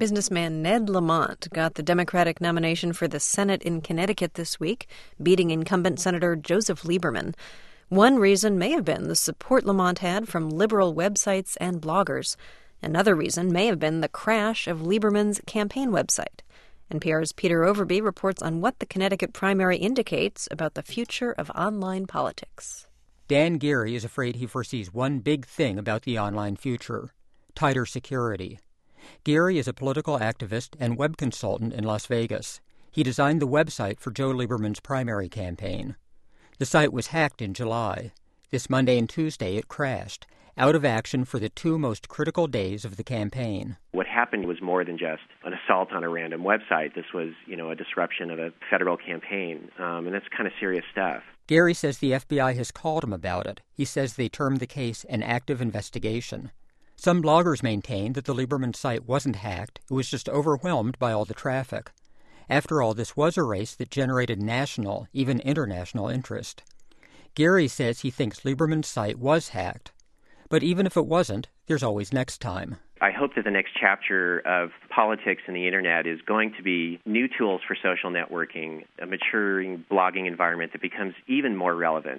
Businessman Ned Lamont got the Democratic nomination for the Senate in Connecticut this week, beating incumbent Senator Joseph Lieberman. One reason may have been the support Lamont had from liberal websites and bloggers. Another reason may have been the crash of Lieberman's campaign website. NPR's Peter Overby reports on what the Connecticut primary indicates about the future of online politics. Dan Geary is afraid he foresees one big thing about the online future: tighter security. Geary is a political activist and web consultant in Las Vegas. He designed the website for Joe Lieberman's primary campaign. The site was hacked in July. This Monday and Tuesday it crashed, out of action for the two most critical days of the campaign. What happened was more than just an assault on a random website. This was, a disruption of a federal campaign, and that's kind of serious stuff. Geary says the FBI has called him about it. He says they termed the case an active investigation. Some bloggers maintain that the Lieberman site wasn't hacked, it was just overwhelmed by all the traffic. After all, this was a race that generated national, even international interest. Geary says he thinks Lieberman's site was hacked. But even if it wasn't, there's always next time. I hope that the next chapter of politics and the Internet is going to be new tools for social networking, a maturing blogging environment that becomes even more relevant,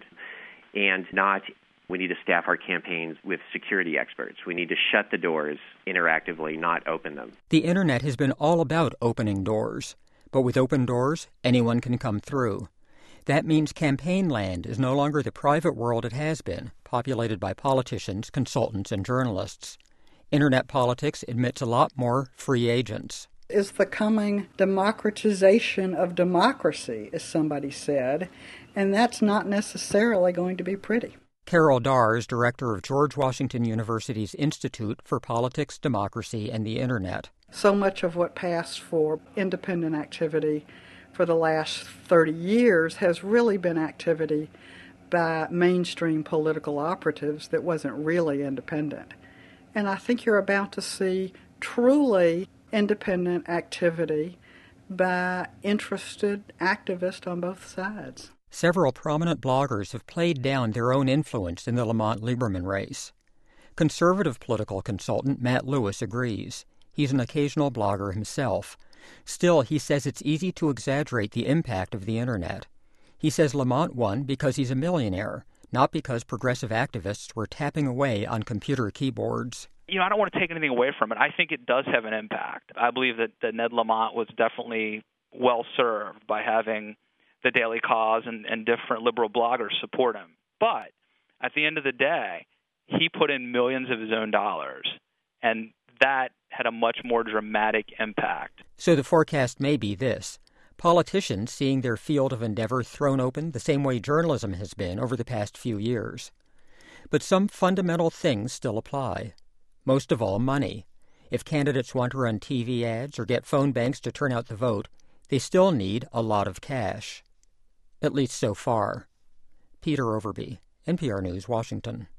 and not we need to staff our campaigns with security experts. We need to shut the doors interactively, not open them. The Internet has been all about opening doors. But with open doors, anyone can come through. That means campaign land is no longer the private world it has been, populated by politicians, consultants, and journalists. Internet politics admits a lot more free agents. Is the coming democratization of democracy, as somebody said, and that's not necessarily going to be pretty. Carol Darr is director of George Washington University's Institute for Politics, Democracy, and the Internet. So much of what passed for independent activity for the last 30 years has really been activity by mainstream political operatives that wasn't really independent. And I think you're about to see truly independent activity by interested activists on both sides. Several prominent bloggers have played down their own influence in the Lamont-Lieberman race. Conservative political consultant Matt Lewis agrees. He's an occasional blogger himself. Still, he says it's easy to exaggerate the impact of the Internet. He says Lamont won because he's a millionaire, not because progressive activists were tapping away on computer keyboards. I don't want to take anything away from it. I think it does have an impact. I believe that Ned Lamont was definitely well served by having the Daily Cause and different liberal bloggers support him. But at the end of the day, he put in millions of his own dollars, and that had a much more dramatic impact. So the forecast may be this: politicians seeing their field of endeavor thrown open the same way journalism has been over the past few years. But some fundamental things still apply. Most of all, money. If candidates want to run TV ads or get phone banks to turn out the vote, they still need a lot of cash. At least so far. Peter Overby, NPR News, Washington.